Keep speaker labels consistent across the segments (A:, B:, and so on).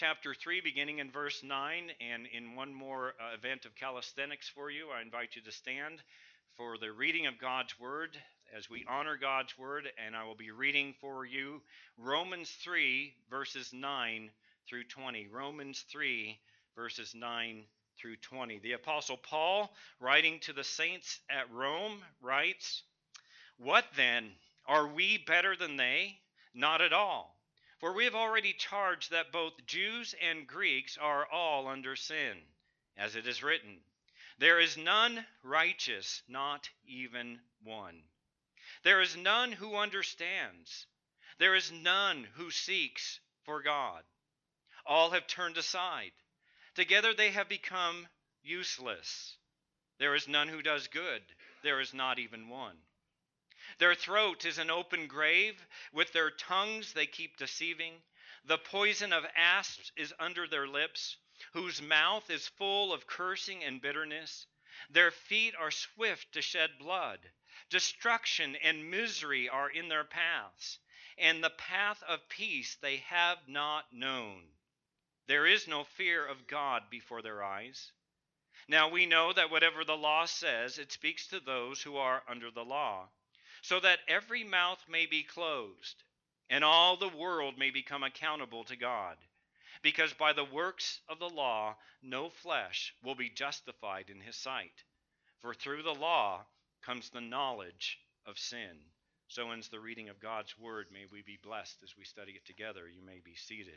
A: chapter 3, beginning in verse 9, and in one more event of calisthenics for you, I invite you to stand for the reading of God's Word as we honor God's Word, and I will be reading for you Romans 3, verses 9 through 20. Romans 3, verses 9 through 20. The Apostle Paul, writing to the saints at Rome, writes, "What then? Are we better than they? Not at all. For we have already charged that both Jews and Greeks are all under sin, as it is written, 'There is none righteous, not even one. There is none who understands. There is none who seeks for God. All have turned aside. Together they have become useless. There is none who does good. There is not even one. Their throat is an open grave. With their tongues they keep deceiving. The poison of asps is under their lips, whose mouth is full of cursing and bitterness. Their feet are swift to shed blood. Destruction and misery are in their paths, and the path of peace they have not known. There is no fear of God before their eyes. Now we know that whatever the law says, it speaks to those who are under the law, so that every mouth may be closed, and all the world may become accountable to God. Because by the works of the law, no flesh will be justified in his sight. For through the law comes the knowledge of sin." So ends the reading of God's word. May we be blessed as we study it together. You may be seated.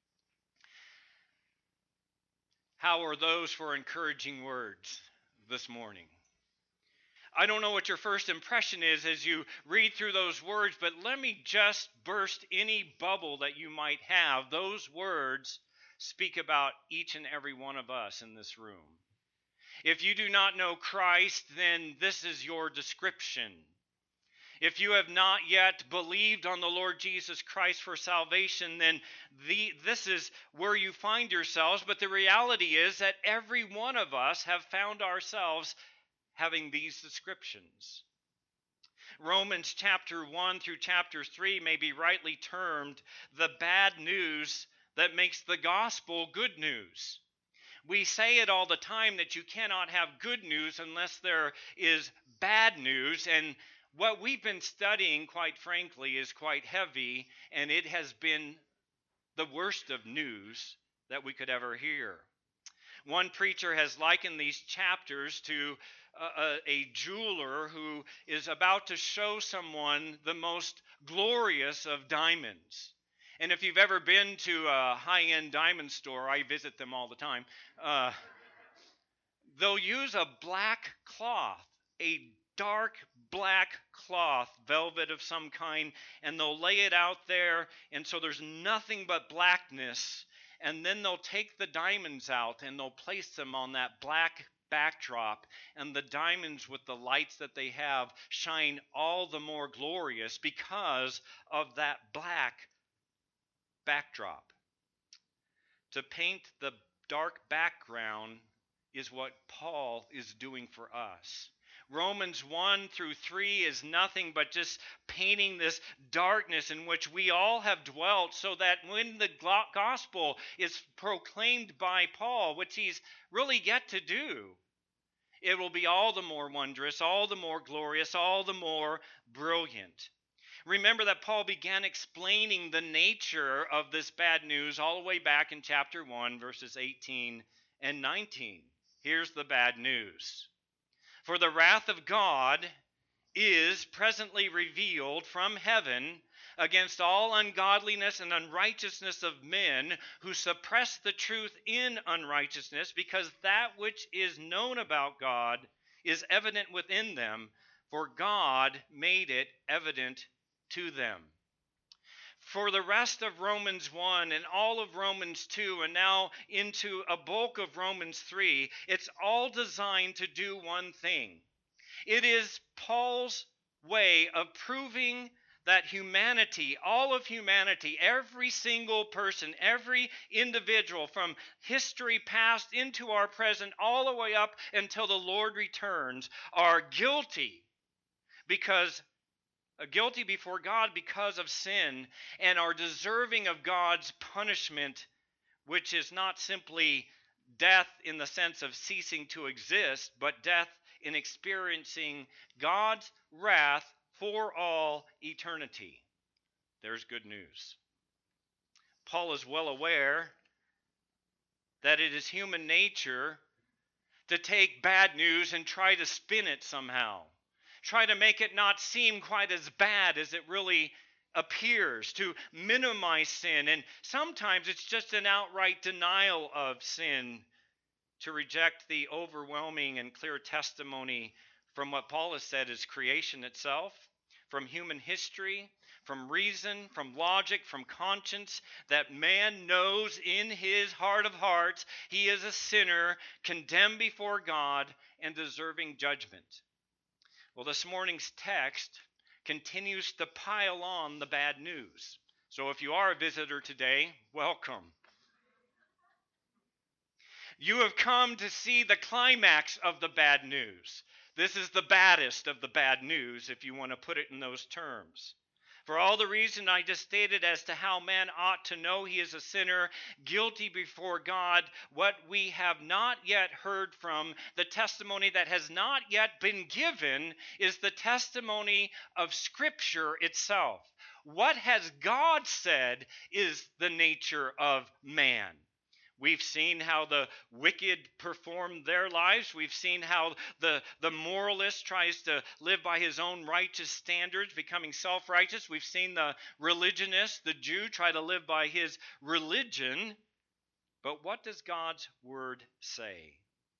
A: How are those for encouraging words this morning? I don't know what your first impression is as you read through those words, but let me just burst any bubble that you might have. Those words speak about each and every one of us in this room. If you do not know Christ, then this is your description. If you have not yet believed on the Lord Jesus Christ for salvation, then this is where you find yourselves. But the reality is that every one of us have found ourselves having these descriptions. Romans chapter 1 through chapter 3 may be rightly termed the bad news that makes the gospel good news. We say it all the time that you cannot have good news unless there is bad news, and what we've been studying, quite frankly, is quite heavy, and it has been the worst of news that we could ever hear. One preacher has likened these chapters to a jeweler who is about to show someone the most glorious of diamonds. And if you've ever been to a high-end diamond store, I visit them all the time, they'll use a black cloth, a dark black cloth, velvet of some kind, and they'll lay it out there, and so there's nothing but blackness. And then they'll take the diamonds out and they'll place them on that black backdrop, and the diamonds with the lights that they have shine all the more glorious because of that black backdrop. To paint the dark background is what Paul is doing for us. Romans 1 through 3 is nothing but just painting this darkness in which we all have dwelt, so that when the gospel is proclaimed by Paul, which he's really yet to do, it will be all the more wondrous, all the more glorious, all the more brilliant. Remember that Paul began explaining the nature of this bad news all the way back in chapter 1, verses 18 and 19. Here's the bad news. "For the wrath of God is presently revealed from heaven against all ungodliness and unrighteousness of men who suppress the truth in unrighteousness, because that which is known about God is evident within them, for God made it evident to them." For the rest of Romans 1 and all of Romans 2 and now into a bulk of Romans 3, it's all designed to do one thing. It is Paul's way of proving that humanity, all of humanity, every single person, every individual from history past into our present, all the way up until the Lord returns, are guilty before God because of sin, and are deserving of God's punishment which is not simply death in the sense of ceasing to exist, but death in experiencing God's wrath for all eternity. There's good news. Paul is well aware that it is human nature to take bad news and try to spin it somehow. Try to make it not seem quite as bad as it really appears, to minimize sin. And sometimes it's just an outright denial of sin, to reject the overwhelming and clear testimony from what Paul has said is creation itself, from human history, from reason, from logic, from conscience, that man knows in his heart of hearts he is a sinner, condemned before God, and deserving judgment. Well, this morning's text continues to pile on the bad news. So if you are a visitor today, welcome. You have come to see the climax of the bad news. This is the baddest of the bad news, if you want to put it in those terms. For all the reason I just stated as to how man ought to know he is a sinner, guilty before God, what we have not yet heard from, the testimony that has not yet been given, is the testimony of Scripture itself. What has God said is the nature of man. We've seen how the wicked perform their lives. We've seen how the moralist tries to live by his own righteous standards, becoming self-righteous. We've seen the religionist, the Jew, try to live by his religion. But what does God's word say?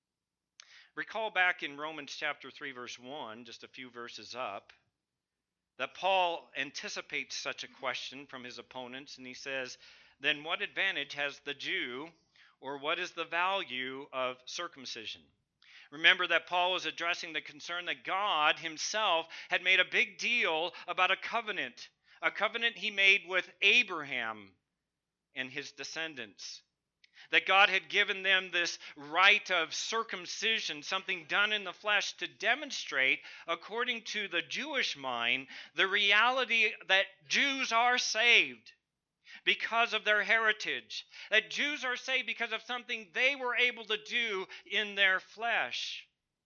A: Recall back in Romans chapter 3, verse 1, just a few verses up, that Paul anticipates such a question from his opponents, and he says, then what advantage has the Jew, or what is the value of circumcision? Remember that Paul was addressing the concern that God himself had made a big deal about a covenant he made with Abraham and his descendants. That God had given them this rite of circumcision, something done in the flesh, to demonstrate, according to the Jewish mind, the reality that Jews are saved because of their heritage. That Jews are saved because of something they were able to do in their flesh.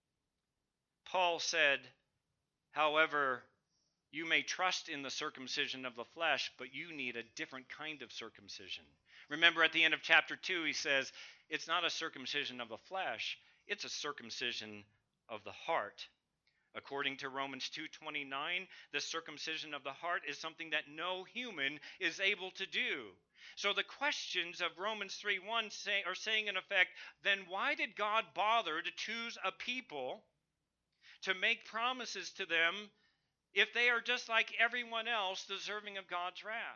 A: Paul said, however, you may trust in the circumcision of the flesh, but you need a different kind of circumcision. Remember at the end of chapter 2, he says, it's not a circumcision of the flesh, it's a circumcision of the heart. According to Romans 2:29, the circumcision of the heart is something that no human is able to do. So the questions of Romans 3:1 are saying in effect, then why did God bother to choose a people to make promises to them if they are just like everyone else, deserving of God's wrath?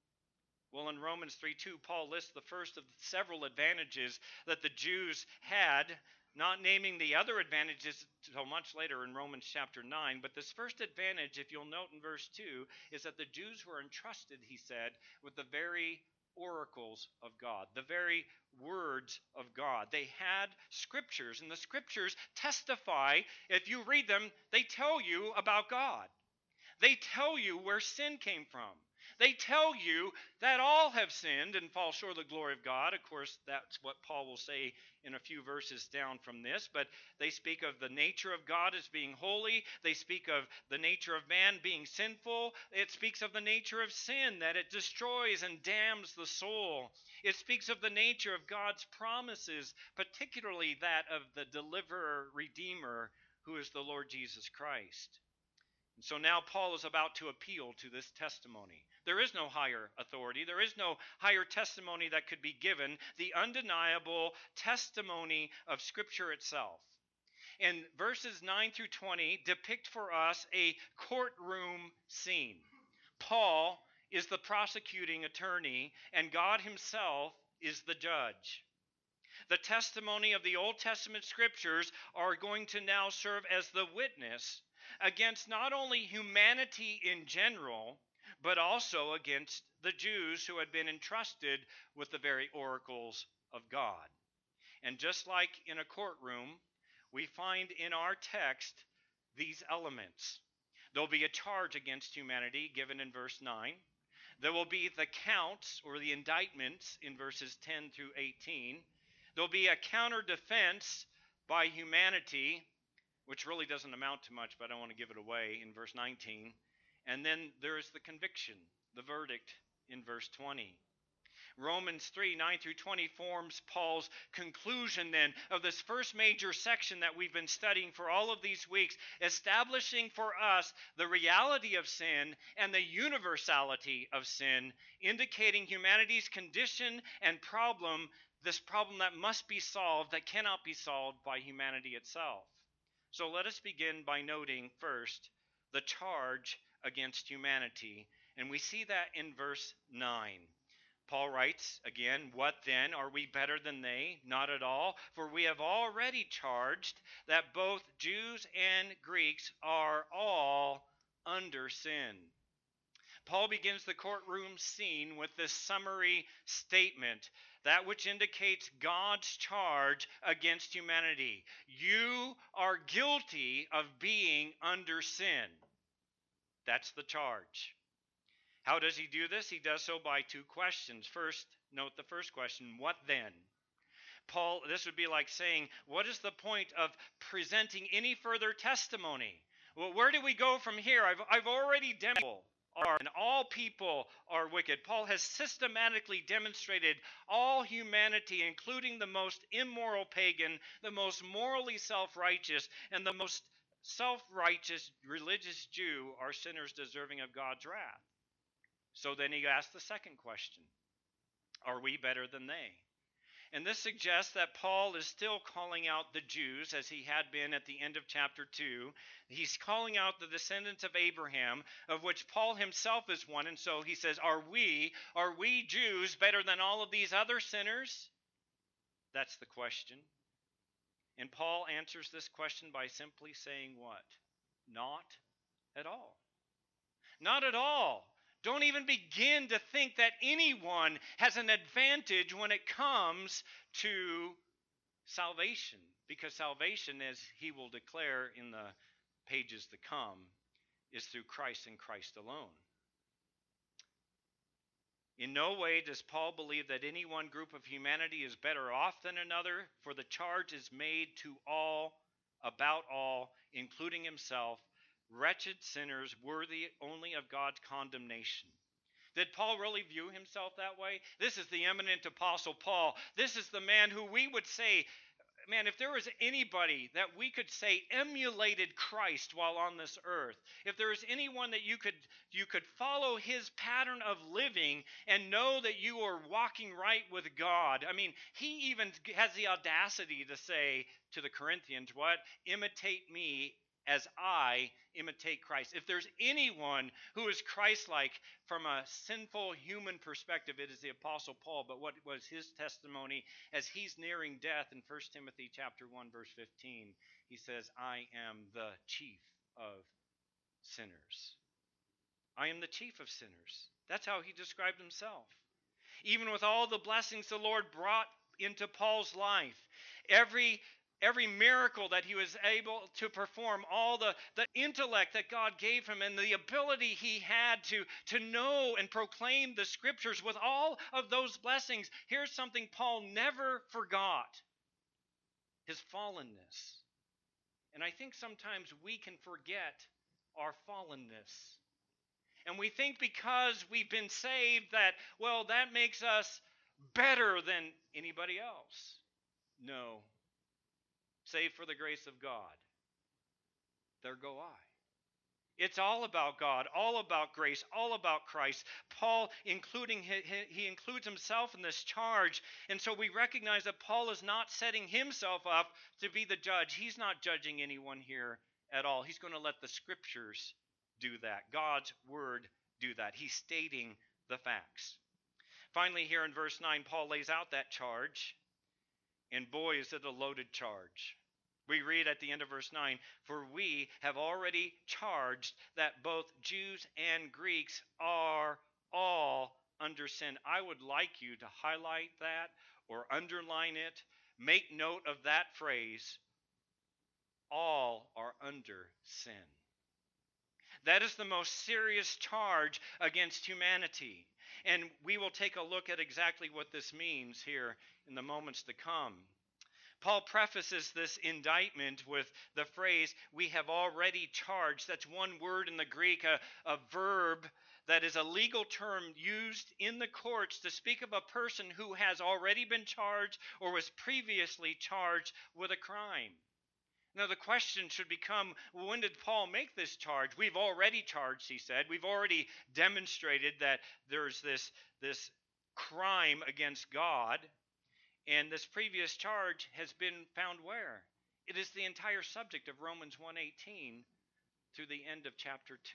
A: Well, in Romans 3:2, Paul lists the first of several advantages that the Jews had, not naming the other advantages until much later in Romans chapter 9. But this first advantage, if you'll note in verse 2, is that the Jews were entrusted, he said, with the very oracles of God, the very words of God. They had scriptures, and the scriptures testify. If you read them, they tell you about God. They tell you where sin came from. They tell you that all have sinned and fall short of the glory of God. Of course, that's what Paul will say in a few verses down from this. But they speak of the nature of God as being holy. They speak of the nature of man being sinful. It speaks of the nature of sin, that it destroys and damns the soul. It speaks of the nature of God's promises, particularly that of the deliverer, redeemer, who is the Lord Jesus Christ. And so now Paul is about to appeal to this testimony. There is no higher authority. There is no higher testimony that could be given. The undeniable testimony of Scripture itself. And verses 9 through 20 depict for us a courtroom scene. Paul is the prosecuting attorney, and God himself is the judge. The testimony of the Old Testament Scriptures are going to now serve as the witness against not only humanity in general, but also against the Jews who had been entrusted with the very oracles of God. And just like in a courtroom, we find in our text these elements. There'll be a charge against humanity given in verse 9. There will be the counts or the indictments in verses 10 through 18. There'll be a counter defense by humanity, which really doesn't amount to much, but I don't want to give it away, in verse 19. And then there is the conviction, the verdict in verse 20. Romans 3, 9 through 20 forms Paul's conclusion then of this first major section that we've been studying for all of these weeks, establishing for us the reality of sin and the universality of sin, indicating humanity's condition and problem, this problem that must be solved, that cannot be solved by humanity itself. So let us begin by noting first the charge against humanity, and we see that in verse 9. Paul writes again, "What then? Are we better than they? Not at all. For we have already charged that both Jews and Greeks are all under sin." Paul begins the courtroom scene with this summary statement, that which indicates God's charge against humanity. You are guilty of being under sin. That's the charge. How does he do this? He does so by two questions. First, note the first question, what then? Paul, this would be like saying, what is the point of presenting any further testimony? Well, where do we go from here? I've already demonstrated and all people are wicked. Paul has systematically demonstrated all humanity, including the most immoral pagan, the most morally self-righteous, and the most self-righteous religious Jew are sinners deserving of God's wrath. So then he asks the second question, are we better than they? And this suggests that Paul is still calling out the Jews, as he had been at the end of chapter 2. He's calling out the descendants of Abraham, of which Paul himself is one. And so he says, are we Jews better than all of these other sinners? That's the question. And Paul answers this question by simply saying what? Not at all. Not at all. Don't even begin to think that anyone has an advantage when it comes to salvation, because salvation, as he will declare in the pages to come, is through Christ and Christ alone. In no way does Paul believe that any one group of humanity is better off than another, for the charge is made to all, about all, including himself, wretched sinners worthy only of God's condemnation. Did Paul really view himself that way? This is the eminent apostle Paul. This is the man who we would say, man, if there was anybody that we could say emulated Christ while on this earth, if there is anyone that you could follow his pattern of living and know that you are walking right with God. I mean, he even has the audacity to say to the Corinthians, what? Imitate me as I imitate Christ. If there's anyone who is Christ-like from a sinful human perspective, it is the Apostle Paul. But what was his testimony as he's nearing death in 1 Timothy chapter 1, verse 15? He says, I am the chief of sinners. I am the chief of sinners. That's how he described himself. Even with all the blessings the Lord brought into Paul's life, every miracle that he was able to perform, all the intellect that God gave him, and the ability he had to know and proclaim the scriptures, with all of those blessings, here's something Paul never forgot: his fallenness. And I think sometimes we can forget our fallenness. And we think because we've been saved that, well, that makes us better than anybody else. No. Save for the grace of God, there go I. It's all about God, all about grace, all about Christ. Paul, he includes himself in this charge. And so we recognize that Paul is not setting himself up to be the judge. He's not judging anyone here at all. He's going to let the scriptures do that. God's word do that. He's stating the facts. Finally, here in verse 9, Paul lays out that charge. And boy, is it a loaded charge. We read at the end of verse 9, for we have already charged that both Jews and Greeks are all under sin. I would like you to highlight that or underline it. Make note of that phrase, all are under sin. That is the most serious charge against humanity. And we will take a look at exactly what this means here in the moments to come. Paul prefaces this indictment with the phrase, we have already charged. That's one word in the Greek, a verb that is a legal term used in the courts to speak of a person who has already been charged or was previously charged with a crime. Now, the question should become, when did Paul make this charge? We've already charged, he said. We've already demonstrated that there's this crime against God. And this previous charge has been found where? It is the entire subject of Romans 1:18 through the end of chapter 2.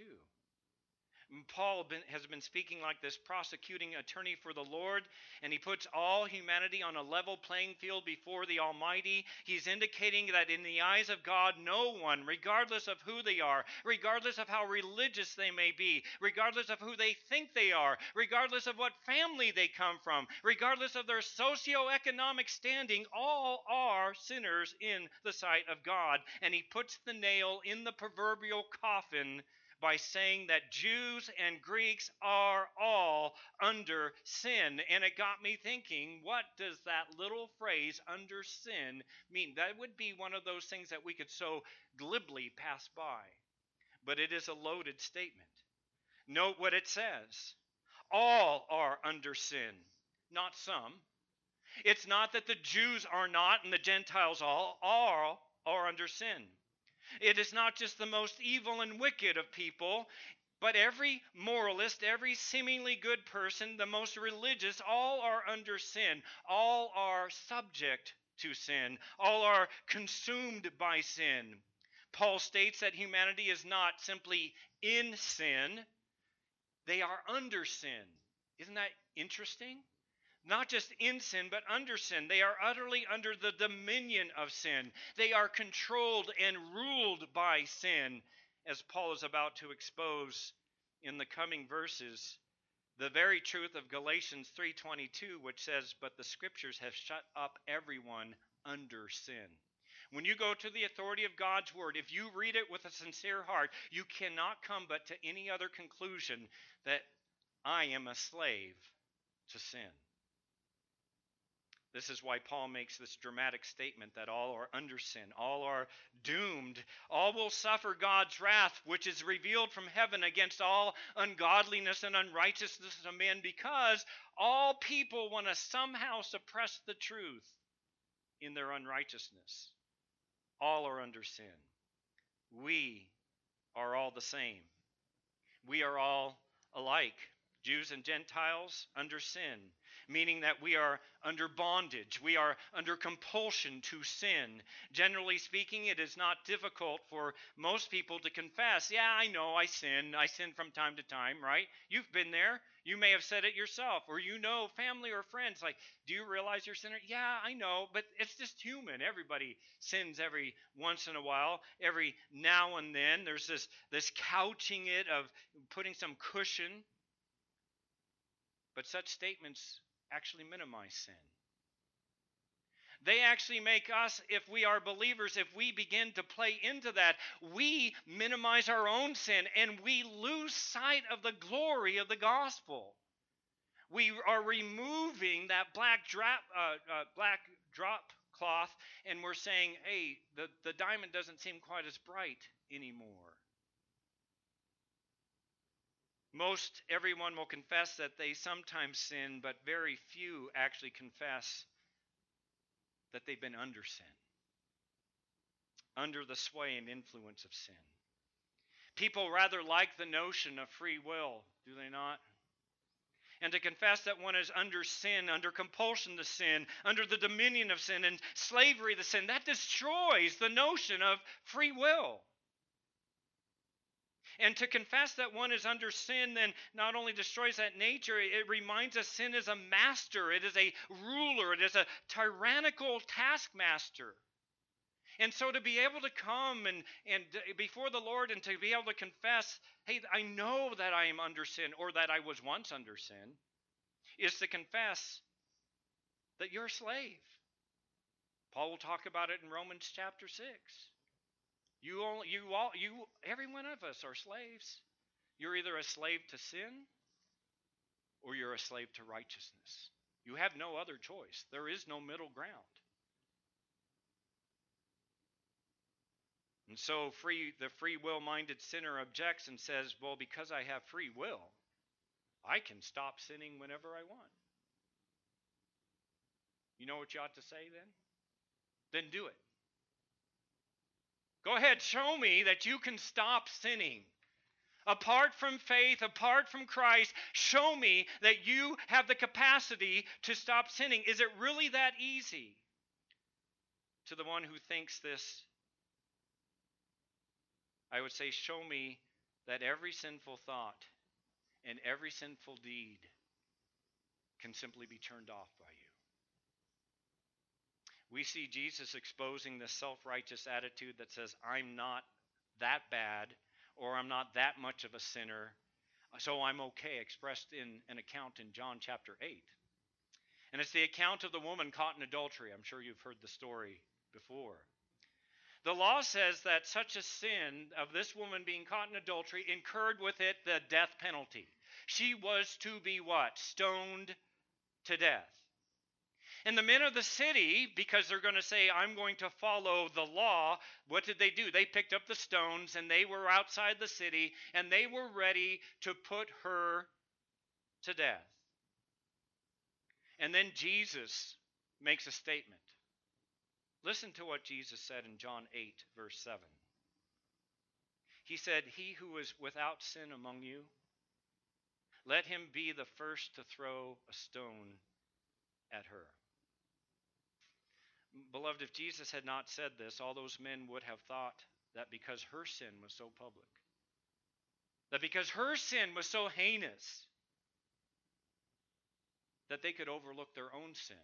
A: Paul has been speaking like this prosecuting attorney for the Lord, and he puts all humanity on a level playing field before the Almighty. He's indicating that in the eyes of God, no one, regardless of who they are, regardless of how religious they may be, regardless of who they think they are, regardless of what family they come from, regardless of their socioeconomic standing, all are sinners in the sight of God. And he puts the nail in the proverbial coffin by saying that Jews and Greeks are all under sin. And it got me thinking, what does that little phrase, under sin, mean? That would be one of those things that we could so glibly pass by. But it is a loaded statement. Note what it says. All are under sin, not some. It's not that the Jews are not and the Gentiles all are under sin. It is not just the most evil and wicked of people, but every moralist, every seemingly good person, the most religious, all are under sin. All are subject to sin. All are consumed by sin. Paul states that humanity is not simply in sin, they are under sin. Isn't that interesting? Not just in sin, but under sin. They are utterly under the dominion of sin. They are controlled and ruled by sin, as Paul is about to expose in the coming verses. The very truth of Galatians 3:22, which says, "But the Scriptures have shut up everyone under sin." When you go to the authority of God's Word, if you read it with a sincere heart, you cannot come but to any other conclusion that I am a slave to sin. This is why Paul makes this dramatic statement that all are under sin, all are doomed, all will suffer God's wrath, which is revealed from heaven against all ungodliness and unrighteousness of men, because all people want to somehow suppress the truth in their unrighteousness. All are under sin. We are all the same. We are all alike. Jews and Gentiles under sin, meaning that we are under bondage. We are under compulsion to sin. Generally speaking, it is not difficult for most people to confess, yeah, I know I sin. I sin from time to time, right? You've been there. You may have said it yourself, or you know family or friends, like, do you realize you're a sinner? Yeah, I know, but it's just human. Everybody sins every once in a while, every now and then. There's this couching it of putting some cushion. But such statements actually minimize sin. They actually make us, if we are believers, if we begin to play into that, we minimize our own sin and we lose sight of the glory of the gospel. We are removing that black drop cloth, and we're saying, hey, the diamond doesn't seem quite as bright anymore. Most everyone will confess that they sometimes sin, but very few actually confess that they've been under sin, under the sway and influence of sin. People rather like the notion of free will, do they not? And to confess that one is under sin, under compulsion to sin, under the dominion of sin and slavery to sin, that destroys the notion of free will. And to confess that one is under sin then not only destroys that nature, it reminds us sin is a master, it is a ruler, it is a tyrannical taskmaster. And so to be able to come and before the Lord and to be able to confess, hey, I know that I am under sin or that I was once under sin, is to confess that you're a slave. Paul will talk about it in Romans chapter 6. Every one of us are slaves. You're either a slave to sin or you're a slave to righteousness. You have no other choice. There is no middle ground. And so the free will-minded sinner objects and says, well, because I have free will, I can stop sinning whenever I want. You know what you ought to say then? Then do it. Go ahead, show me that you can stop sinning. Apart from faith, apart from Christ, show me that you have the capacity to stop sinning. Is it really that easy? To the one who thinks this, I would say, show me that every sinful thought and every sinful deed can simply be turned off by you. We see Jesus exposing this self-righteous attitude that says, I'm not that bad, or I'm not that much of a sinner, so I'm okay, expressed in an account in John chapter 8. And it's the account of the woman caught in adultery. I'm sure you've heard the story before. The law says that such a sin of this woman being caught in adultery incurred with it the death penalty. She was to be what? Stoned to death. And the men of the city, because they're going to say, I'm going to follow the law, what did they do? They picked up the stones and they were outside the city and they were ready to put her to death. And then Jesus makes a statement. Listen to what Jesus said in John 8, verse 7. He said, he who is without sin among you, let him be the first to throw a stone at her. Beloved, if Jesus had not said this, all those men would have thought that because her sin was so public, that because her sin was so heinous, that they could overlook their own sin.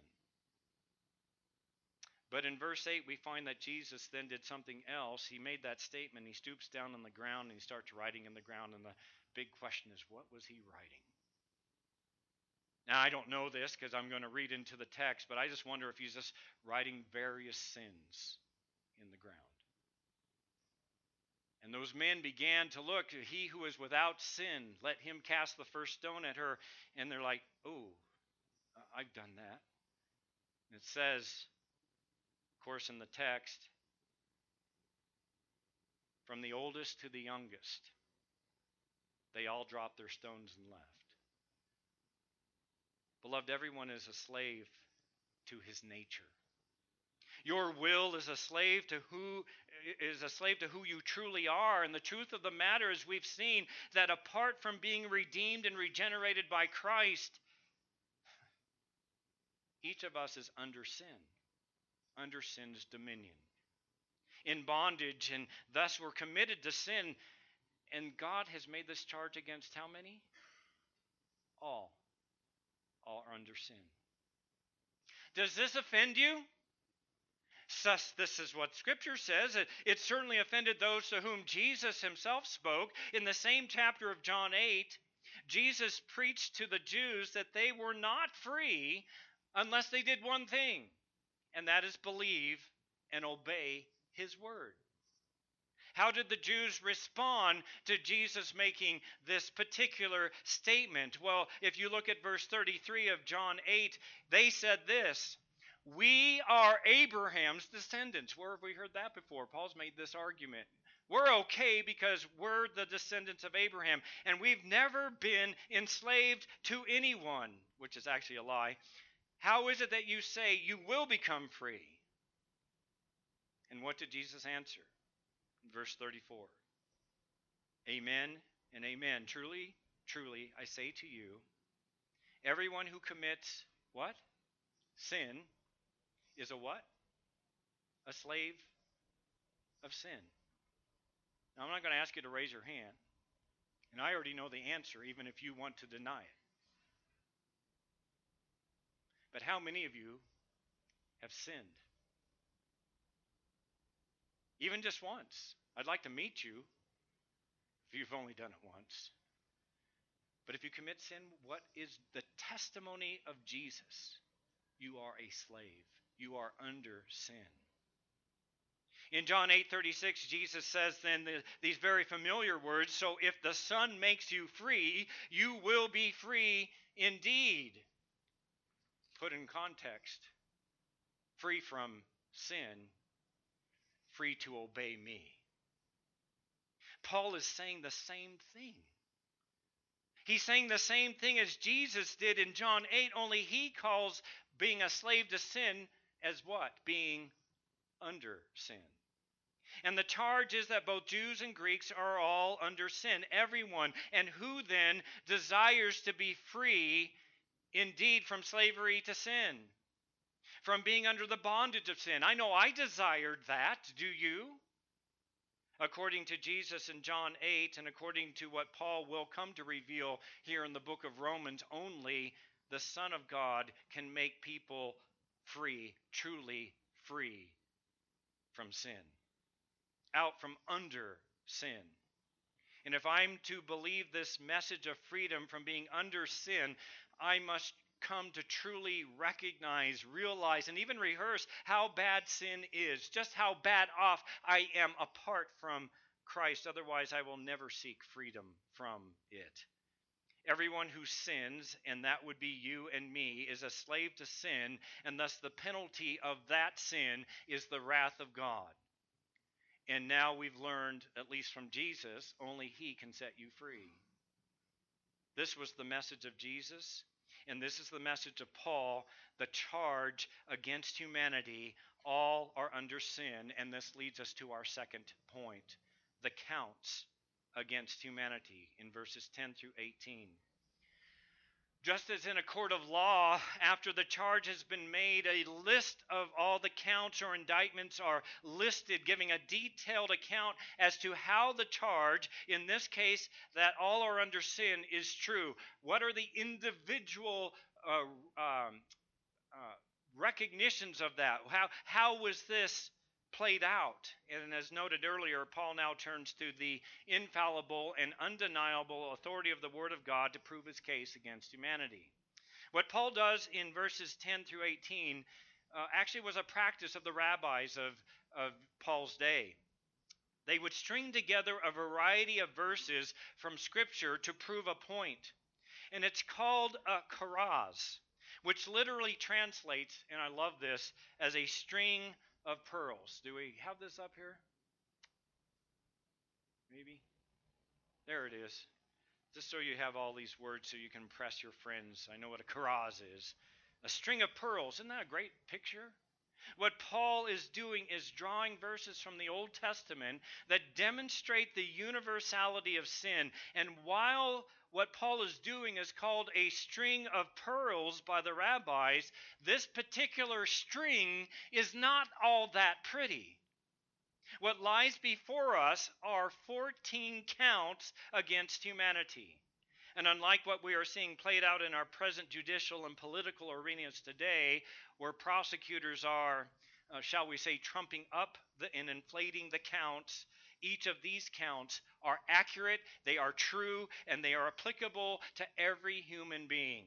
A: But in verse 8, we find that Jesus then did something else. He made that statement. He stoops down on the ground and he starts writing in the ground. And the big question is, what was he writing? Now, I don't know this because I'm going to read into the text, but I just wonder if he's just writing various sins in the ground. And those men began to look. He who is without sin, let him cast the first stone at her. And they're like, oh, I've done that. And it says, of course, in the text, from the oldest to the youngest, they all dropped their stones and left. Beloved, everyone is a slave to his nature. Your will is a slave to who you truly are. And the truth of the matter is, we've seen that apart from being redeemed and regenerated by Christ, each of us is under sin, under sin's dominion, in bondage, and thus we're committed to sin. And God has made this charge against how many? All. All are under sin. Does this offend you? This is what Scripture says. It certainly offended those to whom Jesus himself spoke. In the same chapter of John 8, Jesus preached to the Jews that they were not free unless they did one thing, and that is believe and obey his word. How did the Jews respond to Jesus making this particular statement? Well, if you look at verse 33 of John 8, they said this, we are Abraham's descendants. Where have we heard that before? Paul's made this argument. We're okay because we're the descendants of Abraham, and we've never been enslaved to anyone, which is actually a lie. How is it that you say you will become free? And what did Jesus answer? Verse 34. Amen and amen. Truly, truly, I say to you, everyone who commits what? Sin is a what? A slave of sin. Now, I'm not going to ask you to raise your hand, and I already know the answer, even if you want to deny it. But how many of you have sinned? Even just once. I'd like to meet you if you've only done it once. But if you commit sin, what is the testimony of Jesus? You are a slave. You are under sin. In John 8:36, Jesus says then these very familiar words, so if the Son makes you free, you will be free indeed. Put in context, free from sin, free to obey me. Paul is saying the same thing. He's saying the same thing as Jesus did in John 8, only he calls being a slave to sin as what? Being under sin. And the charge is that both Jews and Greeks are all under sin, everyone. And who then desires to be free indeed from slavery to sin? From being under the bondage of sin? I know I desired that. Do you? According to Jesus in John 8, and according to what Paul will come to reveal here in the book of Romans, only the Son of God can make people free, truly free from sin, out from under sin. And if I'm to believe this message of freedom from being under sin, I must come to truly recognize, realize, and even rehearse how bad sin is, just how bad off I am apart from Christ. Otherwise, I will never seek freedom from it. Everyone who sins, and that would be you and me, is a slave to sin, and thus the penalty of that sin is the wrath of God. And now we've learned, at least from Jesus, only he can set you free. This was the message of Jesus, and this is the message of Paul, the charge against humanity. All are under sin, and this leads us to our second point, the counts against humanity in verses 10 through 18. Just as in a court of law, after the charge has been made, a list of all the counts or indictments are listed, giving a detailed account as to how the charge, in this case, that all are under sin, is true. What are the individual recognitions of that? How was this played out? And as noted earlier, Paul now turns to the infallible and undeniable authority of the Word of God to prove his case against humanity. What Paul does in verses 10 through 18 actually was a practice of the rabbis of Paul's day. They would string together a variety of verses from Scripture to prove a point. And it's called a charaz, which literally translates, and I love this, as a string of pearls. Do we have this up here? Maybe? There it is. Just so you have all these words so you can impress your friends. I know what a charaz is. A string of pearls. Isn't that a great picture? What Paul is doing is drawing verses from the Old Testament that demonstrate the universality of sin. And while what Paul is doing is called a string of pearls by the rabbis, this particular string is not all that pretty. What lies before us are 14 counts against humanity. And unlike what we are seeing played out in our present judicial and political arenas today, where prosecutors are, shall we say, trumping up and inflating the counts, each of these counts are accurate, they are true, and they are applicable to every human being.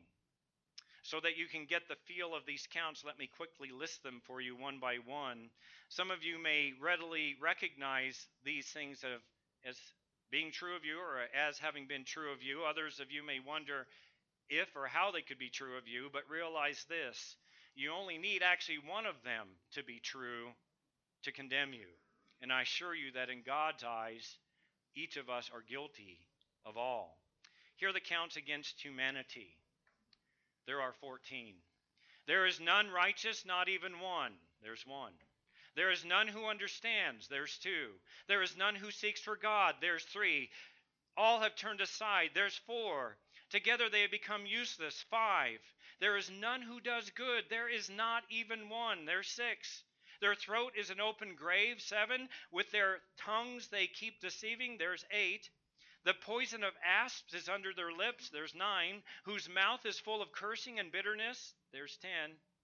A: So that you can get the feel of these counts, let me quickly list them for you one by one. Some of you may readily recognize these things as being true of you or as having been true of you. Others of you may wonder if or how they could be true of you, but realize this. You only need actually one of them to be true to condemn you. And I assure you that in God's eyes, each of us are guilty of all. Here are the counts against humanity. There are 14. There is none righteous, not even one. There's one. There is none who understands. There's two. There is none who seeks for God. There's three. All have turned aside. There's four. Together they have become useless. 5. There is none who does good. There is not even one. There's 6. Their throat is an open grave. 7. With their tongues they keep deceiving. There's 8. The poison of asps is under their lips. There's 9. Whose mouth is full of cursing and bitterness. There's 10.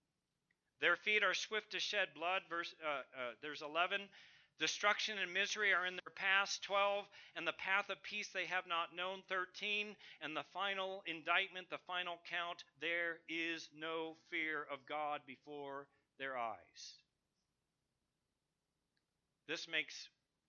A: Their feet are swift to shed blood. There's 11. Destruction and misery are in their past. 12. And the path of peace they have not known. 13. And the final indictment, the final count, there is no fear of God before their eyes. This makes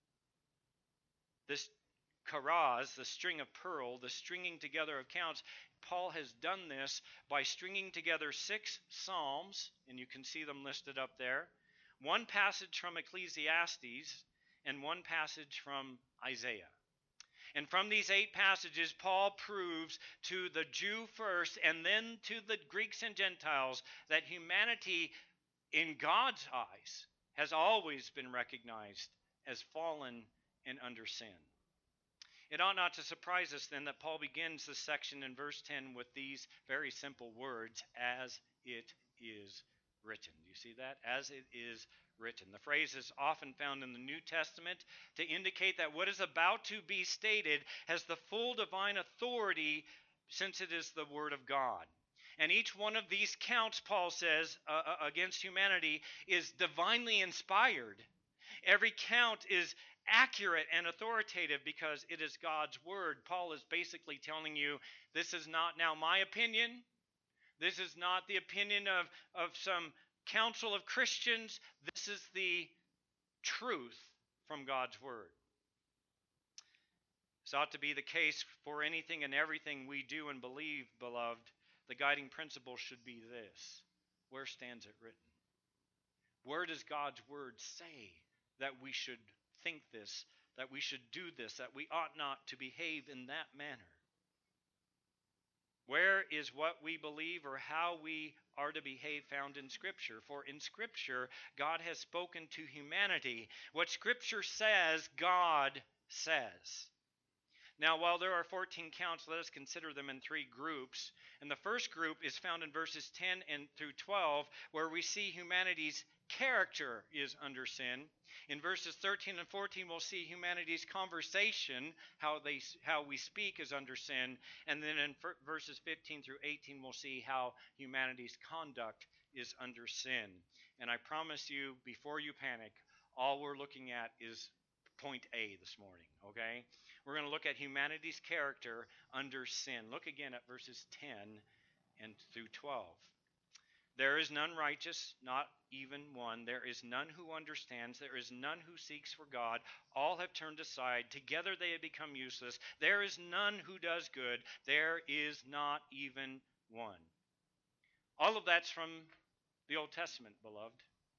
A: this charaz, the string of pearl, the stringing together of counts. Paul has done this by stringing together 6 psalms, and you can see them listed up there, 1 passage from Ecclesiastes, and 1 passage from Isaiah. And from these 8 passages, Paul proves to the Jew first and then to the Greeks and Gentiles that humanity, in God's eyes, has always been recognized as fallen and under sin. It ought not to surprise us then that Paul begins this section in verse 10 with these very simple words, as it is written. Do you see that? As it is written. The phrase is often found in the New Testament to indicate that what is about to be stated has the full divine authority, since it is the Word of God. And each one of these counts, Paul says, against humanity is divinely inspired. Every count is accurate and authoritative because it is God's word. Paul is basically telling you, this is not now my opinion. This is not the opinion of some council of Christians. This is the truth from God's word. This ought to be the case for anything and everything we do and believe, beloved. The guiding principle should be this: where stands it written? Where does God's word say that we should think this, that we should do this, that we ought not to behave in that manner? Where is what we believe or how we are to behave found in Scripture? For in Scripture, God has spoken to humanity. What Scripture says, God says. Now, while there are 14 counts, let us consider them in 3 groups. And the first group is found in verses 10 and through 12, where we see humanity's character is under sin. In verses 13 and 14, we'll see humanity's conversation, how we speak, is under sin. And then in verses 15 through 18, we'll see how humanity's conduct is under sin. And I promise you, before you panic, all we're looking at is point A this morning, okay? We're going to look at humanity's character under sin. Look again at verses 10 and through 12. There is none righteous, not even one. There is none who understands. There is none who seeks for God. All have turned aside. Together they have become useless. There is none who does good. There is not even one. All of that's from the Old Testament, beloved.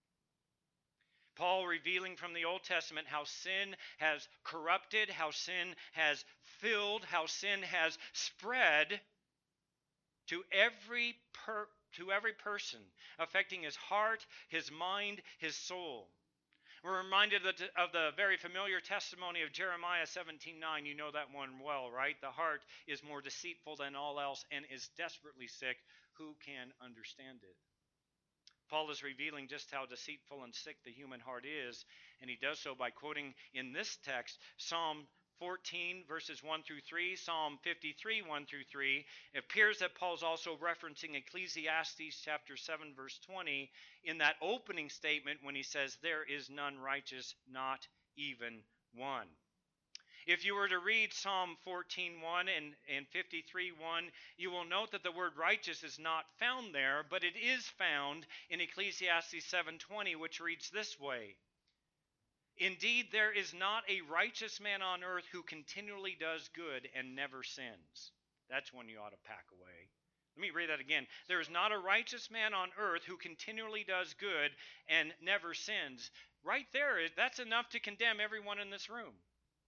A: Paul revealing from the Old Testament how sin has corrupted, how sin has filled, how sin has spread to every person, affecting his heart, his mind, his soul. We're reminded of the very familiar testimony of Jeremiah 17:9. You know that one well, right? The heart is more deceitful than all else and is desperately sick. Who can understand it? Paul is revealing just how deceitful and sick the human heart is, and he does so by quoting in this text Psalm 14, verses 1 through 3, Psalm 53, 1 through 3. It appears that Paul's also referencing Ecclesiastes chapter 7, verse 20, in that opening statement when he says, "There is none righteous, not even one." If you were to read Psalm 14:1 and 53:1, you will note that the word righteous is not found there, but it is found in Ecclesiastes 7:20, which reads this way: "Indeed, there is not a righteous man on earth who continually does good and never sins." That's one you ought to pack away. Let me read that again. "There is not a righteous man on earth who continually does good and never sins." Right there, that's enough to condemn everyone in this room.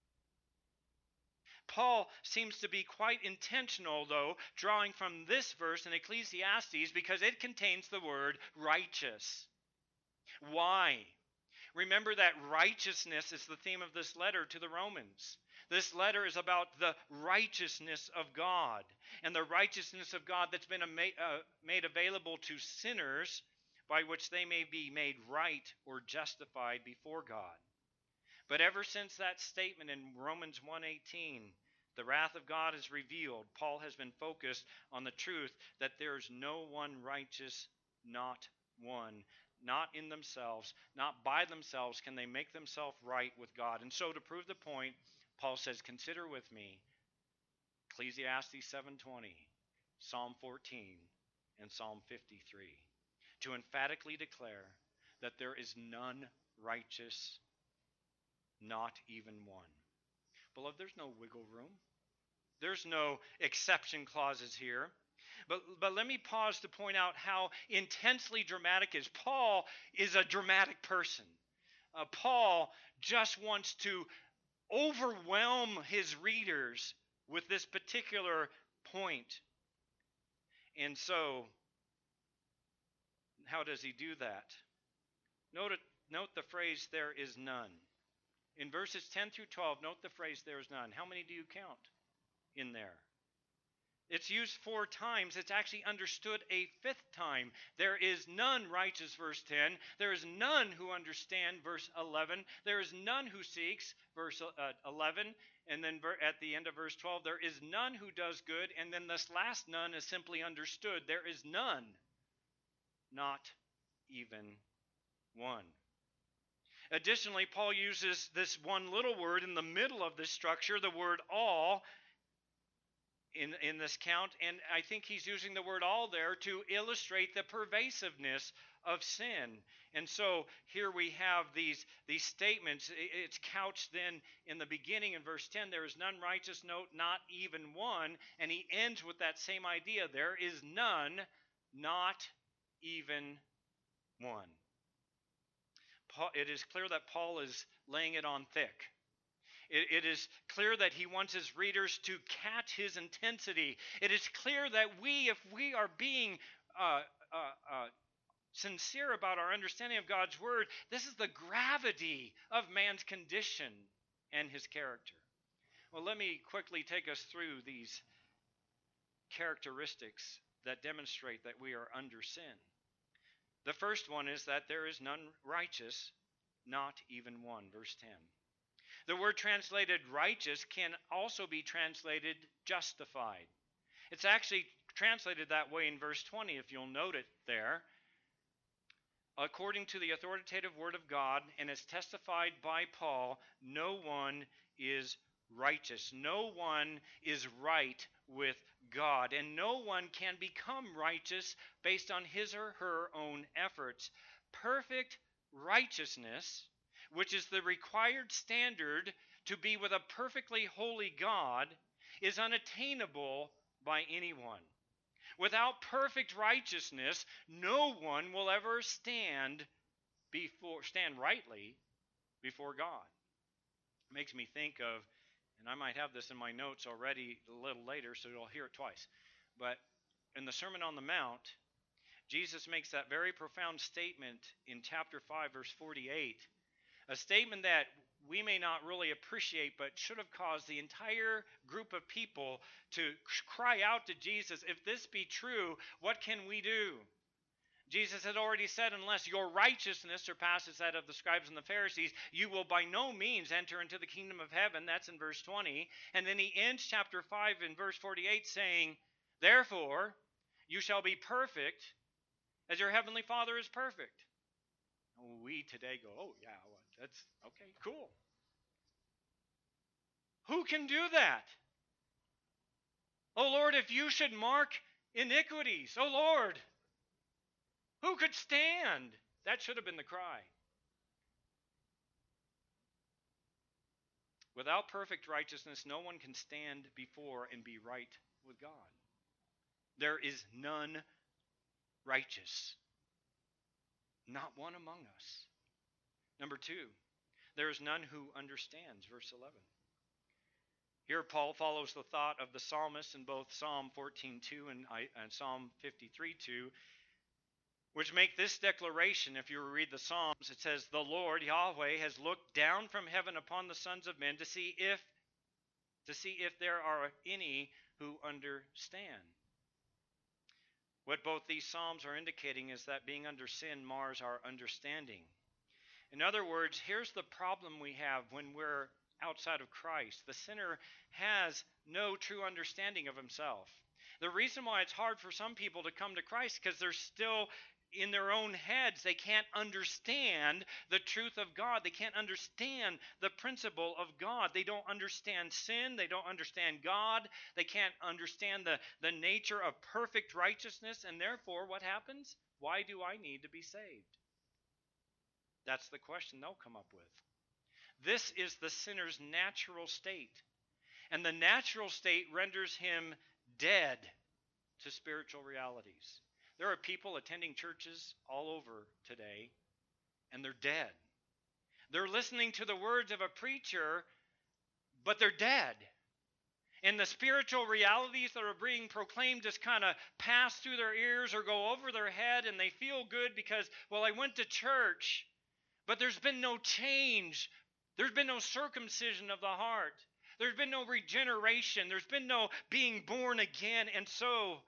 A: Paul seems to be quite intentional, though, drawing from this verse in Ecclesiastes because it contains the word righteous. Why? Remember that righteousness is the theme of this letter to the Romans. This letter is about the righteousness of God, and the righteousness of God that's been made available to sinners, by which they may be made right or justified before God. But ever since that statement in Romans 1:18, the wrath of God is revealed, Paul has been focused on the truth that there is no one righteous, not one. Not in themselves, not by themselves can they make themselves right with God. And so to prove the point, Paul says, consider with me Ecclesiastes 7:20, Psalm 14, and Psalm 53, to emphatically declare that there is none righteous, not even one. Beloved, there's no wiggle room. There's no exception clauses here. But let me pause to point out how intensely dramatic is. Paul is a dramatic person. Paul just wants to overwhelm his readers with this particular point. And so, how does he do that? Note the phrase, there is none. In verses 10 through 12, note the phrase, there is none. How many do you count in there? It's used 4 times. It's actually understood a 5th time. There is none righteous, verse 10. There is none who understand, verse 11. There is none who seeks, verse 11. And then at the end of verse 12, there is none who does good. And then this last none is simply understood. There is none, not even one. Additionally, Paul uses this one little word in the middle of this structure, the word all, in this count, and I think he's using the word all there to illustrate the pervasiveness of sin. And so here we have these statements. It's couched then in the beginning in verse 10, there is none righteous, note, not even one, and he ends with that same idea. There is none, not even one. It is clear that Paul is laying it on thick. It is clear that he wants his readers to catch his intensity. It is clear that if we are being sincere about our understanding of God's word, this is the gravity of man's condition and his character. Well, let me quickly take us through these characteristics that demonstrate that we are under sin. The first one is that there is none righteous, not even one, verse 10. The word translated righteous can also be translated justified. It's actually translated that way in verse 20, if you'll note it there. According to the authoritative word of God, and as testified by Paul, no one is righteous. No one is right with God, and no one can become righteous based on his or her own efforts. Perfect righteousness, which is the required standard to be with a perfectly holy God, is unattainable by anyone. Without perfect righteousness, no one will ever stand rightly before God. It makes me think of, and I might have this in my notes already a little later, so you'll hear it twice. But in the Sermon on the Mount, Jesus makes that very profound statement in chapter 5, verse 48. A statement that we may not really appreciate, but should have caused the entire group of people to cry out to Jesus, if this be true, what can we do? Jesus had already said, unless your righteousness surpasses that of the scribes and the Pharisees, you will by no means enter into the kingdom of heaven. That's in verse 20. And then he ends chapter 5 in verse 48 saying, therefore, you shall be perfect as your heavenly Father is perfect. We today go, oh yeah, well, that's okay, cool. Who can do that? Oh Lord, if you should mark iniquities, oh Lord, who could stand? That should have been the cry. Without perfect righteousness, no one can stand before and be right with God. There is none righteous, not one among us. Number 2, there is none who understands, verse 11. Here Paul follows the thought of the psalmist in both Psalm 14:2 and Psalm 53:2, which make this declaration. If you read the Psalms, it says, the Lord, Yahweh, has looked down from heaven upon the sons of men to see if there are any who understand. What both these Psalms are indicating is that being under sin mars our understanding. In other words, here's the problem we have when we're outside of Christ. The sinner has no true understanding of himself. The reason why it's hard for some people to come to Christ is because they're still in their own heads. They can't understand the truth of God. They can't understand the principle of God. They don't understand sin. They don't understand God. They can't understand the nature of perfect righteousness. And therefore, what happens? Why do I need to be saved? That's the question they'll come up with. This is the sinner's natural state. And the natural state renders him dead to spiritual realities. There are people attending churches all over today, and they're dead. They're listening to the words of a preacher, but they're dead. And the spiritual realities that are being proclaimed just kind of pass through their ears or go over their head, and they feel good because, well, I went to church, but there's been no change. There's been no circumcision of the heart. There's been no regeneration. There's been no being born again. And so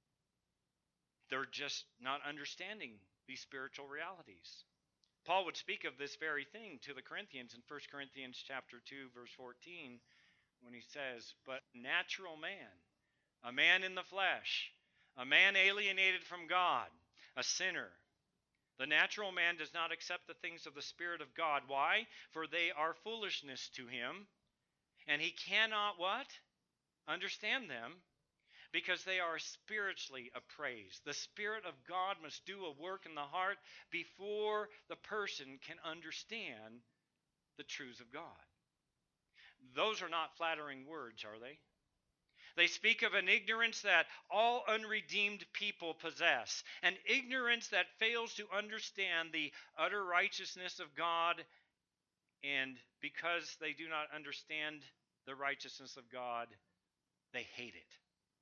A: they're just not understanding these spiritual realities. Paul would speak of this very thing to the Corinthians in 1 Corinthians chapter 2, verse 14, when he says, "But natural man, a man in the flesh, a man alienated from God, a sinner, the natural man does not accept the things of the Spirit of God." Why? "For they are foolishness to him, and he cannot" what? "Understand them, because they are spiritually appraised." The Spirit of God must do a work in the heart before the person can understand the truths of God. Those are not flattering words, are they? They speak of an ignorance that all unredeemed people possess, an ignorance that fails to understand the utter righteousness of God, and because they do not understand the righteousness of God, they hate it.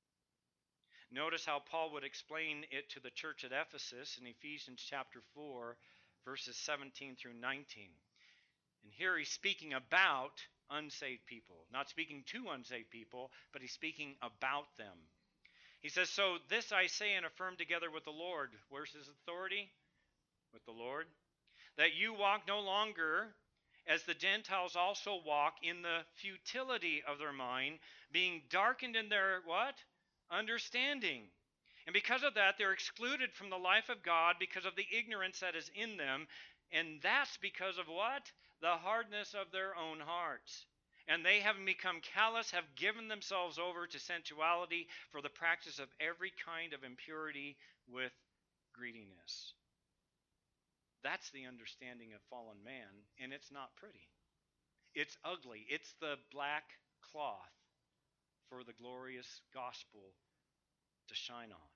A: Notice how Paul would explain it to the church at Ephesus in Ephesians chapter 4, verses 17 through 19. And here he's speaking about unsaved people. Not speaking to unsaved people, but he's speaking about them. He says, "So this I say and affirm together with the Lord." Where's his authority? With the Lord. "That you walk no longer as the Gentiles also walk, in the futility of their mind, being darkened in their" what? "Understanding. And because of that, they're excluded from the life of God because of the ignorance that is in them. And that's because of" what? "The hardness of their own hearts. And they, having become callous, have given themselves over to sensuality for the practice of every kind of impurity with greediness." That's the understanding of fallen man, and it's not pretty. It's ugly. It's the black cloth for the glorious gospel to shine on.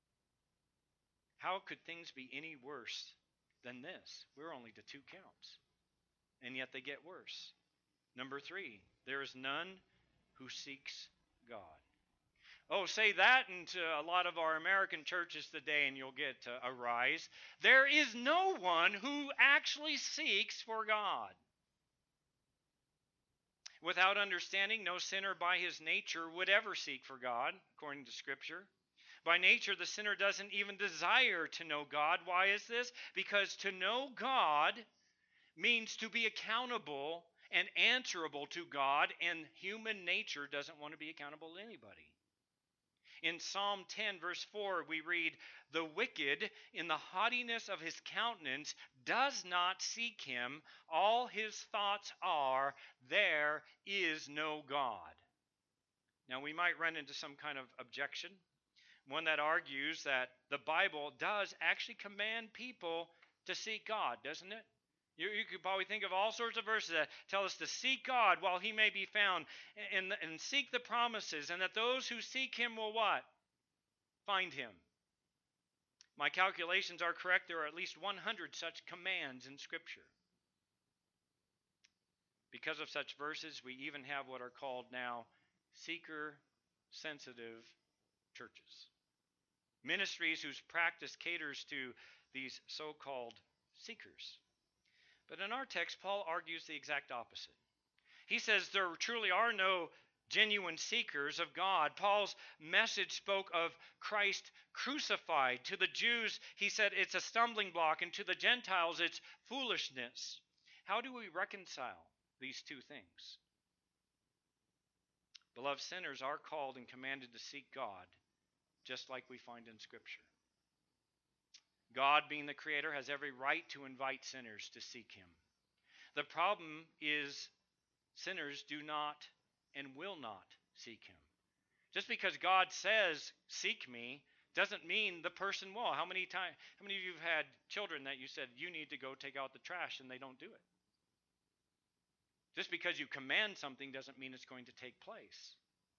A: How could things be any worse than this? We're only to 2 counts, and yet they get worse. Number 3, there is none who seeks God. Oh, say that into a lot of our American churches today, and you'll get a rise. There is no one who actually seeks for God. Without understanding, no sinner by his nature would ever seek for God, according to Scripture. By nature, the sinner doesn't even desire to know God. Why is this? Because to know God means to be accountable and answerable to God, and human nature doesn't want to be accountable to anybody. In Psalm 10, verse 4, we read, "The wicked, in the haughtiness of his countenance, does not seek him. All his thoughts are, there is no God." Now, we might run into some kind of objection, one that argues that the Bible does actually command people to seek God, doesn't it? You could probably think of all sorts of verses that tell us to seek God while he may be found, and seek the promises, and that those who seek him will what? Find him. My calculations are correct. There are at least 100 such commands in Scripture. Because of such verses, we even have what are called now seeker-sensitive churches. Ministries whose practice caters to these so-called seekers. But in our text, Paul argues the exact opposite. He says there truly are no genuine seekers of God. Paul's message spoke of Christ crucified. To the Jews, he said it's a stumbling block, and to the Gentiles, it's foolishness. How do we reconcile these two things? Beloved, sinners are called and commanded to seek God, just like we find in Scripture. God, being the Creator, has every right to invite sinners to seek him. The problem is sinners do not and will not seek him. Just because God says, "Seek me," doesn't mean the person will. How many of you have had children that you said, "You need to go take out the trash," and they don't do it? Just because you command something doesn't mean it's going to take place.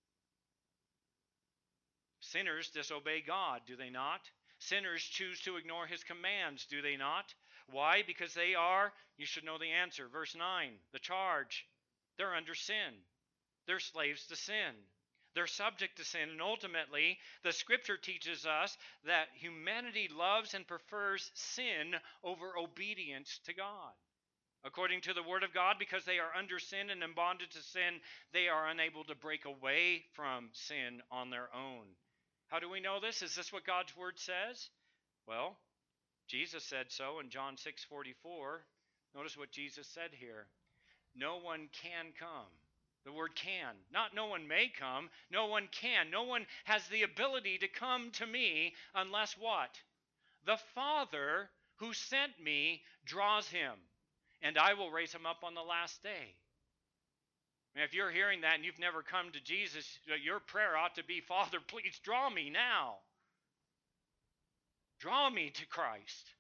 A: Sinners disobey God, do they not? Sinners choose to ignore his commands, do they not? Why? Because they are, you should know the answer. Verse 9, the charge. They're under sin. They're slaves to sin. They're subject to sin. And ultimately, the scripture teaches us that humanity loves and prefers sin over obedience to God. According to the Word of God, because they are under sin and in bondage to sin, they are unable to break away from sin on their own. How do we know this? Is this what God's Word says? Well, Jesus said so in John 6:44. Notice what Jesus said here. No one can come. The word can. Not no one may come. No one can. No one has the ability to come to me unless what? The Father who sent me draws him, and I will raise him up on the last day. And if you're hearing that and you've never come to Jesus, your prayer ought to be, Father, please draw me now. Draw me to Christ.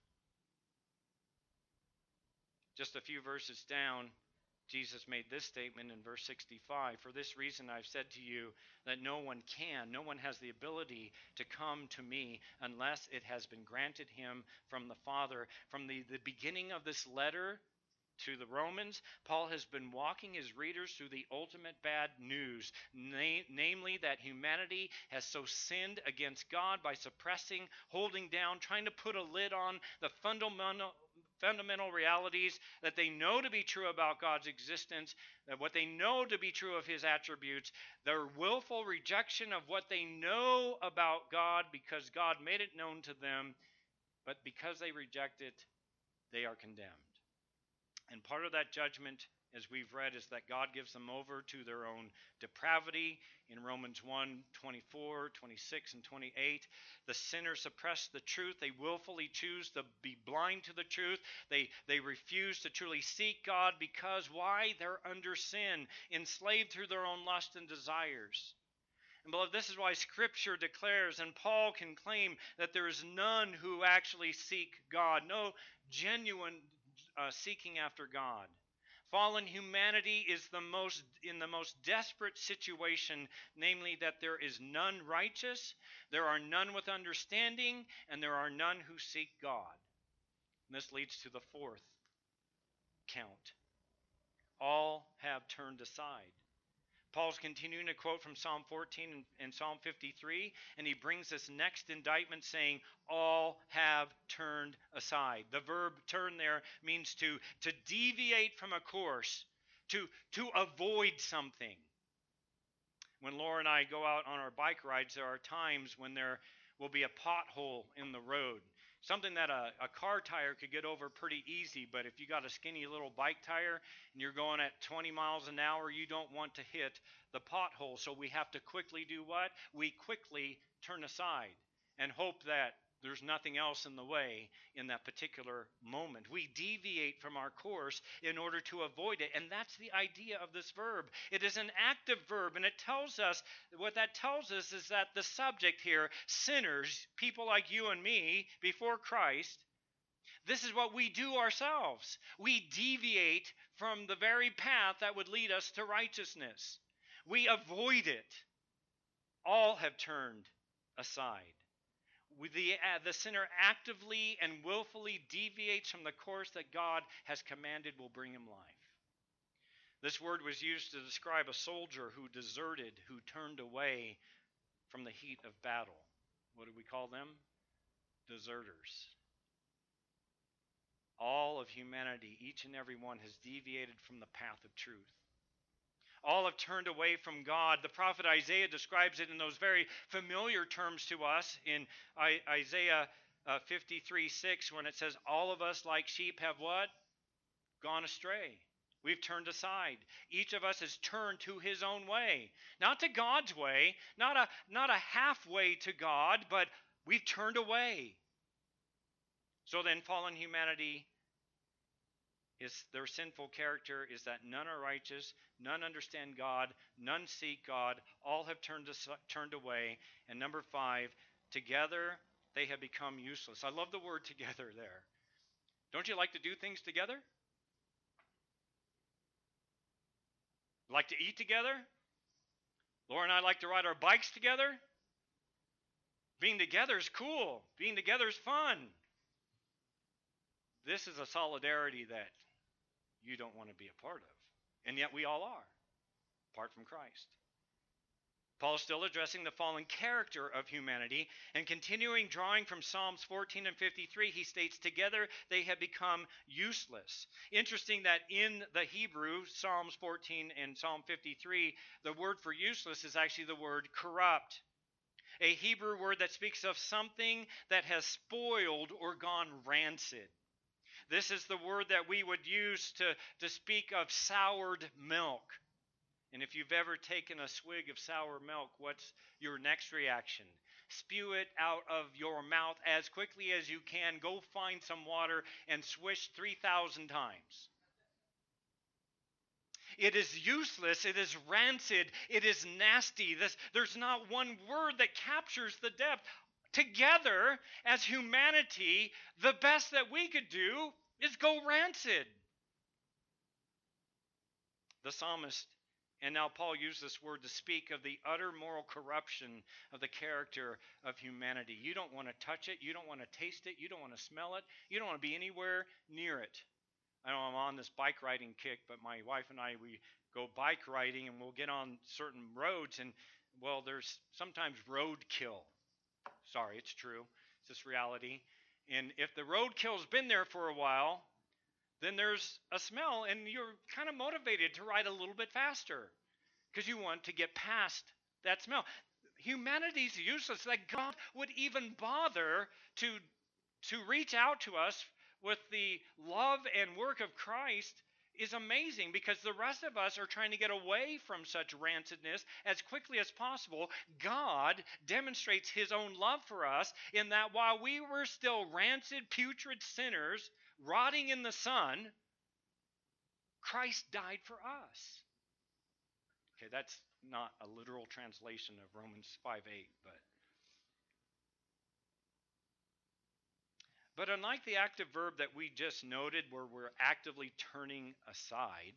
A: Just a few verses down, Jesus made this statement in verse 65. For this reason I've said to you that no one has the ability to come to me unless it has been granted him from the Father. From the beginning of this letter to the Romans, Paul has been walking his readers through the ultimate bad news, namely that humanity has so sinned against God by suppressing, holding down, trying to put a lid on the fundamental realities that they know to be true about God's existence, that what they know to be true of his attributes, their willful rejection of what they know about God because God made it known to them, but because they reject it, they are condemned. And part of that judgment, as we've read, is that God gives them over to their own depravity. In Romans 1, 24, 26, and 28, the sinners suppress the truth. They willfully choose to be blind to the truth. They refuse to truly seek God because why? They're under sin, enslaved through their own lust and desires. And beloved, this is why Scripture declares, and Paul can claim, that there is none who actually seek God. No genuine seeking after God. Fallen humanity is in the most desperate situation, namely that there is none righteous, there are none with understanding, and there are none who seek God. And this leads to the fourth count. All have turned aside. Paul's continuing to quote from Psalm 14 and Psalm 53, and he brings this next indictment saying, all have turned aside. The verb turn there means to deviate from a course, to avoid something. When Laura and I go out on our bike rides, there are times when there will be a pothole in the road. Something that a car tire could get over pretty easy, but if you got a skinny little bike tire and you're going at 20 miles an hour, you don't want to hit the pothole. So we have to quickly do what? We quickly turn aside and hope that there's nothing else in the way in that particular moment. We deviate from our course in order to avoid it. And that's the idea of this verb. It is an active verb, and it tells us, what that tells us is that the subject here, sinners, people like you and me, before Christ, this is what we do ourselves. We deviate from the very path that would lead us to righteousness. We avoid it. All have turned aside. The sinner actively and willfully deviates from the course that God has commanded will bring him life. This word was used to describe a soldier who deserted, who turned away from the heat of battle. What do we call them? Deserters. All of humanity, each and every one, has deviated from the path of truth. All have turned away from God. The prophet Isaiah describes it in those very familiar terms to us in Isaiah 53:6, when it says, all of us like sheep have what? Gone astray. We've turned aside. Each of us has turned to his own way. Not to God's way, not a halfway to God, but we've turned away. So then fallen humanity, their sinful character is that none are righteous, none understand God, none seek God, all have turned away. And number 5, together they have become useless. I love the word together there. Don't you like to do things together? Like to eat together? Laura and I like to ride our bikes together. Being together is cool. Being together is fun. This is a solidarity that you don't want to be a part of. And yet we all are, apart from Christ. Paul is still addressing the fallen character of humanity, and continuing drawing from Psalms 14 and 53, he states, together they have become useless. Interesting that in the Hebrew, Psalms 14 and Psalm 53, the word for useless is actually the word corrupt, a Hebrew word that speaks of something that has spoiled or gone rancid. This is the word that we would use to speak of soured milk. And if you've ever taken a swig of sour milk, what's your next reaction? Spew it out of your mouth as quickly as you can. Go find some water and swish 3,000 times. It is useless. It is rancid. It is nasty. There's not one word that captures the depth. Together, as humanity, the best that we could do is go rancid. The psalmist, and now Paul used this word to speak of the utter moral corruption of the character of humanity. You don't want to touch it. You don't want to taste it. You don't want to smell it. You don't want to be anywhere near it. I know I'm on this bike riding kick, but my wife and I, we go bike riding and we'll get on certain roads and, well, there's sometimes roadkill. Sorry, it's true. It's just reality. And if the roadkill's been there for a while, then there's a smell and you're kind of motivated to ride a little bit faster because you want to get past that smell. Humanity's useless. That God would even bother to reach out to us with the love and work of Christ is amazing, because the rest of us are trying to get away from such rancidness as quickly as possible. God demonstrates his own love for us in that while we were still rancid, putrid sinners, rotting in the sun, Christ died for us. Okay, that's not a literal translation of Romans 5:8, but unlike the active verb that we just noted, where we're actively turning aside,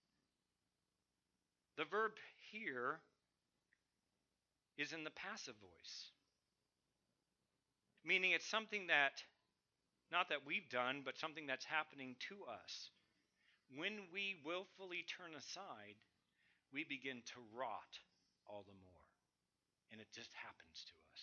A: the verb here is in the passive voice, meaning it's something that, not that we've done, but something that's happening to us. When we willfully turn aside, we begin to rot all the more, and it just happens to us.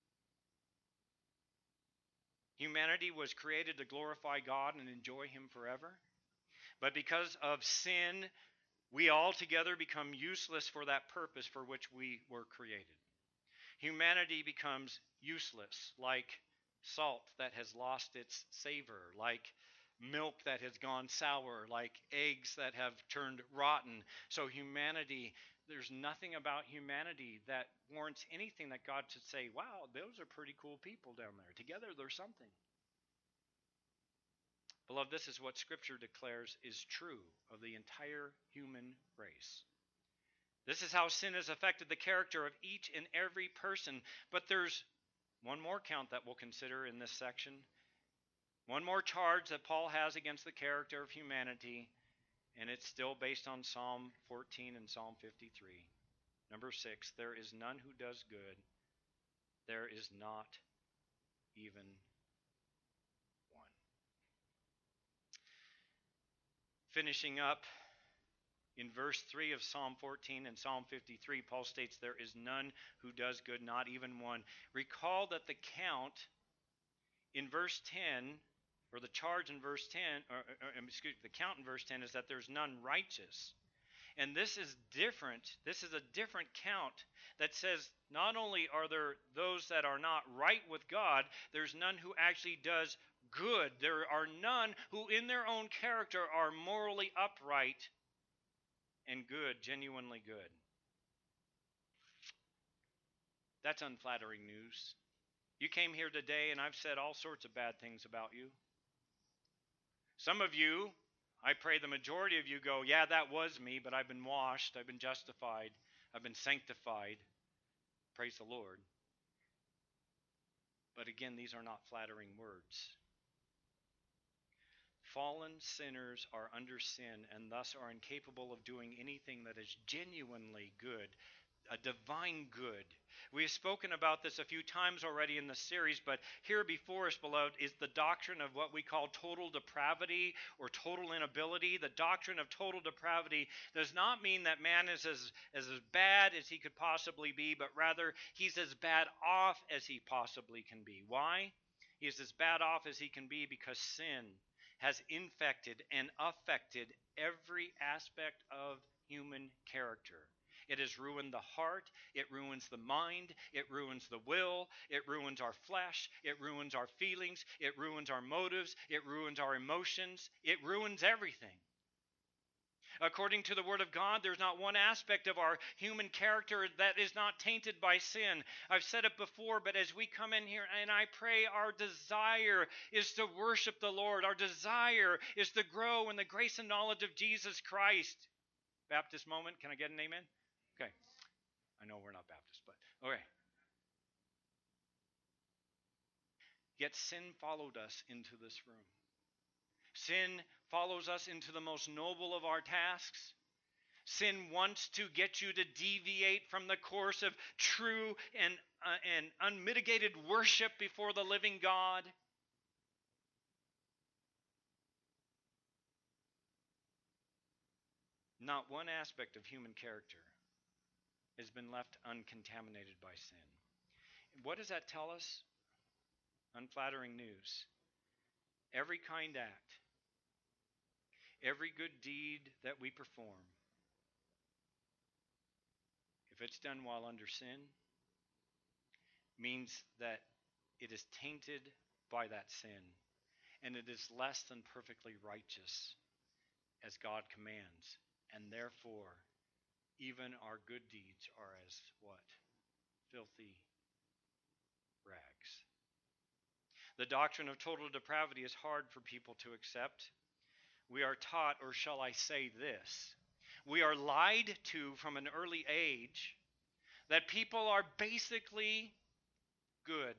A: Humanity was created to glorify God and enjoy him forever. But because of sin, we all together become useless for that purpose for which we were created. Humanity becomes useless, like salt that has lost its savor, like milk that has gone sour, like eggs that have turned rotten. So humanity, there's nothing about humanity that warrants anything that God should say, wow, those are pretty cool people down there. Together they're something. Beloved, this is what Scripture declares is true of the entire human race. This is how sin has affected the character of each and every person. But there's one more count that we'll consider in this section. One more charge that Paul has against the character of humanity, and it's still based on Psalm 14 and Psalm 53. Number 6, there is none who does good. There is not even one. Finishing up in verse 3 of Psalm 14 and Psalm 53, Paul states, there is none who does good, not even one. Recall that the count in verse 10, or the charge in verse 10, the count in verse 10 is that there's none righteous. And this is different. This is a different count that says not only are there those that are not right with God, there's none who actually does good. There are none who in their own character are morally upright and good, genuinely good. That's unflattering news. You came here today and I've said all sorts of bad things about you. Some of you, I pray the majority of you go, yeah, that was me, but I've been washed, I've been justified, I've been sanctified. Praise the Lord. But again, these are not flattering words. Fallen sinners are under sin and thus are incapable of doing anything that is genuinely good, a divine good. We have spoken about this a few times already in the series, but here before us, beloved, is the doctrine of what we call total depravity or total inability. The doctrine of total depravity does not mean that man is as bad as he could possibly be, but rather he's as bad off as he possibly can be. Why? He's as bad off as he can be because sin has infected and affected every aspect of human character. It has ruined the heart. It ruins the mind. It ruins the will. It ruins our flesh. It ruins our feelings. It ruins our motives. It ruins our emotions. It ruins everything. According to the Word of God, there's not one aspect of our human character that is not tainted by sin. I've said it before, but as we come in here, and I pray our desire is to worship the Lord. Our desire is to grow in the grace and knowledge of Jesus Christ. Baptist moment, can I get an amen? Okay. I know we're not Baptists, but okay. Yet sin followed us into this room. Sin follows us into the most noble of our tasks. Sin wants to get you to deviate from the course of true and unmitigated worship before the living God. Not one aspect of human character has been left uncontaminated by sin. What does that tell us? Unflattering news. Every kind act, every good deed that we perform, if it's done while under sin, means that it is tainted by that sin, and it is less than perfectly righteous as God commands, and therefore even our good deeds are as what? Filthy rags. The doctrine of total depravity is hard for people to accept. We are taught, or shall I say this, we are lied to from an early age that people are basically good.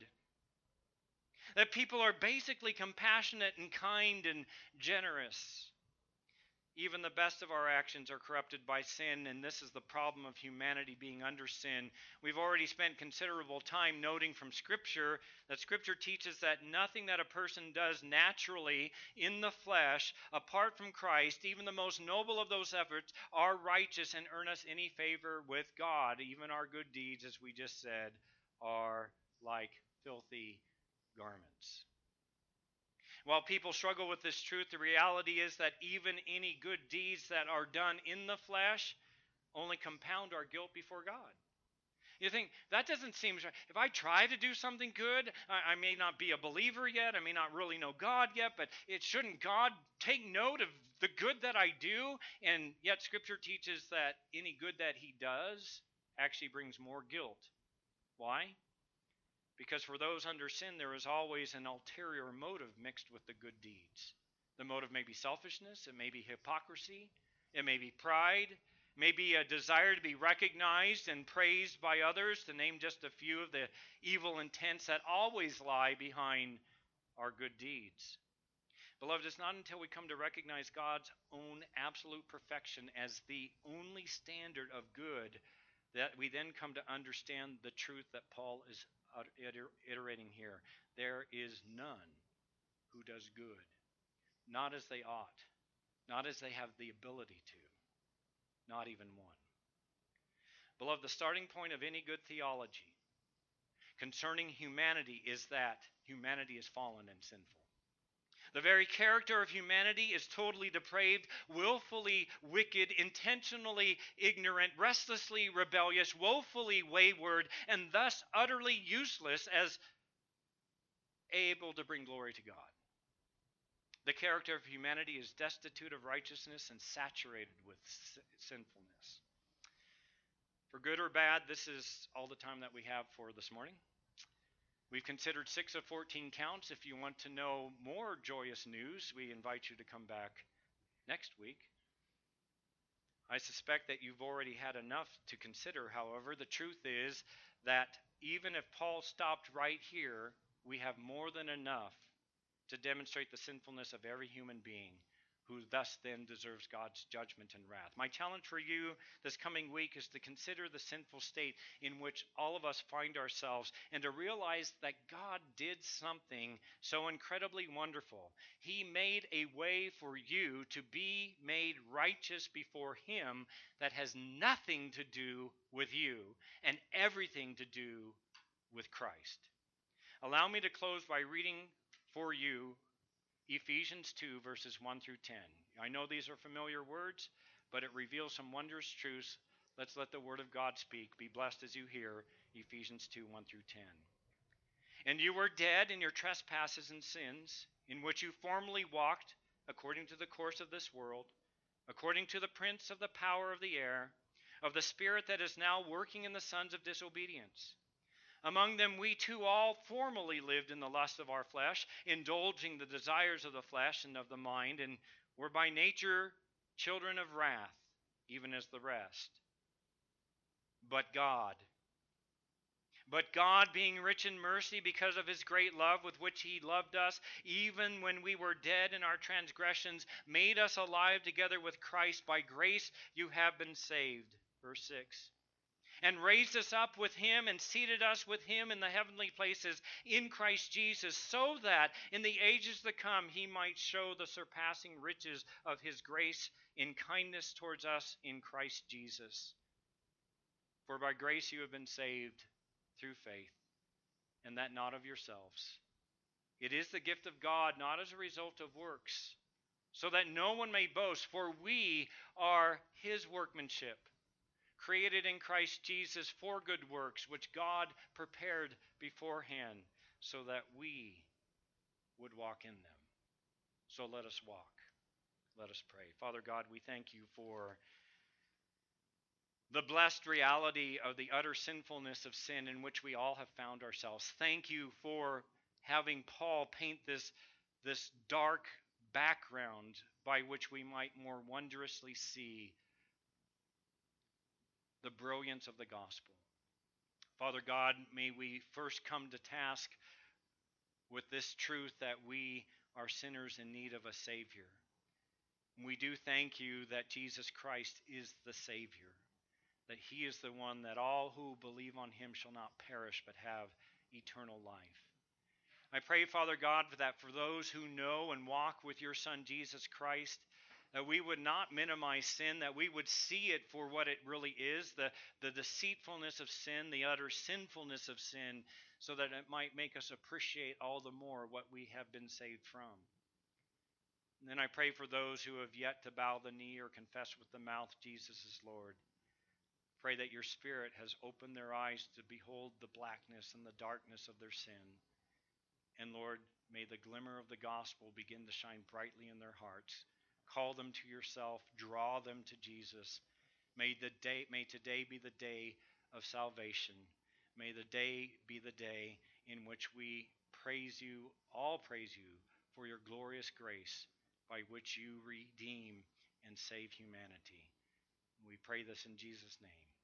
A: That people are basically compassionate and kind and generous. Even the best of our actions are corrupted by sin, and this is the problem of humanity being under sin. We've already spent considerable time noting from Scripture that Scripture teaches that nothing that a person does naturally in the flesh, apart from Christ, even the most noble of those efforts, are righteous and earn us any favor with God. Even our good deeds, as we just said, are like filthy garments. While people struggle with this truth, the reality is that even any good deeds that are done in the flesh only compound our guilt before God. You think, that doesn't seem right. If I try to do something good, I may not be a believer yet, I may not really know God yet, but shouldn't God take note of the good that I do? And yet Scripture teaches that any good that He does actually brings more guilt. Why? Because for those under sin, there is always an ulterior motive mixed with the good deeds. The motive may be selfishness, it may be hypocrisy, it may be pride, it may be a desire to be recognized and praised by others, to name just a few of the evil intents that always lie behind our good deeds. Beloved, it's not until we come to recognize God's own absolute perfection as the only standard of good that we then come to understand the truth that Paul is iterating here. There is none who does good, not as they ought, not as they have the ability to, not even one. Beloved, the starting point of any good theology concerning humanity is that humanity is fallen and sinful. The very character of humanity is totally depraved, willfully wicked, intentionally ignorant, restlessly rebellious, woefully wayward, and thus utterly useless as able to bring glory to God. The character of humanity is destitute of righteousness and saturated with sinfulness. For good or bad, this is all the time that we have for this morning. We've considered 6 of 14 counts. If you want to know more joyous news, we invite you to come back next week. I suspect that you've already had enough to consider, however. The truth is that even if Paul stopped right here, we have more than enough to demonstrate the sinfulness of every human being, who thus then deserves God's judgment and wrath. My challenge for you this coming week is to consider the sinful state in which all of us find ourselves, and to realize that God did something so incredibly wonderful. He made a way for you to be made righteous before Him that has nothing to do with you and everything to do with Christ. Allow me to close by reading for you Ephesians 2, verses 1 through 10. I know these are familiar words, but it reveals some wondrous truths. Let's let the Word of God speak. Be blessed as you hear Ephesians 2, 1 through 10. And you were dead in your trespasses and sins, in which you formerly walked according to the course of this world, according to the prince of the power of the air, of the spirit that is now working in the sons of disobedience. Among them we too all formerly lived in the lust of our flesh, indulging the desires of the flesh and of the mind, and were by nature children of wrath, even as the rest. But God, being rich in mercy because of His great love with which He loved us, even when we were dead in our transgressions, made us alive together with Christ. By grace you have been saved. Verse 6. And raised us up with Him and seated us with Him in the heavenly places in Christ Jesus, so that in the ages to come He might show the surpassing riches of His grace in kindness towards us in Christ Jesus. For by grace you have been saved through faith, and that not of yourselves. It is the gift of God, not as a result of works, so that no one may boast, for we are His workmanship, created in Christ Jesus for good works, which God prepared beforehand so that we would walk in them. So let us walk. Let us pray. Father God, we thank you for the blessed reality of the utter sinfulness of sin in which we all have found ourselves. Thank you for having Paul paint this dark background by which we might more wondrously see the brilliance of the gospel. Father God, may we first come to task with this truth that we are sinners in need of a Savior. We do thank you that Jesus Christ is the Savior, that He is the one that all who believe on Him shall not perish but have eternal life. I pray, Father God, that for those who know and walk with your Son, Jesus Christ, that we would not minimize sin, that we would see it for what it really is, the deceitfulness of sin, the utter sinfulness of sin, so that it might make us appreciate all the more what we have been saved from. And then I pray for those who have yet to bow the knee or confess with the mouth Jesus is Lord. Pray that your Spirit has opened their eyes to behold the blackness and the darkness of their sin. And Lord, may the glimmer of the gospel begin to shine brightly in their hearts. Call them to yourself. Draw them to Jesus. May today be the day of salvation. May the day be the day in which we all praise you for your glorious grace by which you redeem and save humanity. We pray this in Jesus' name.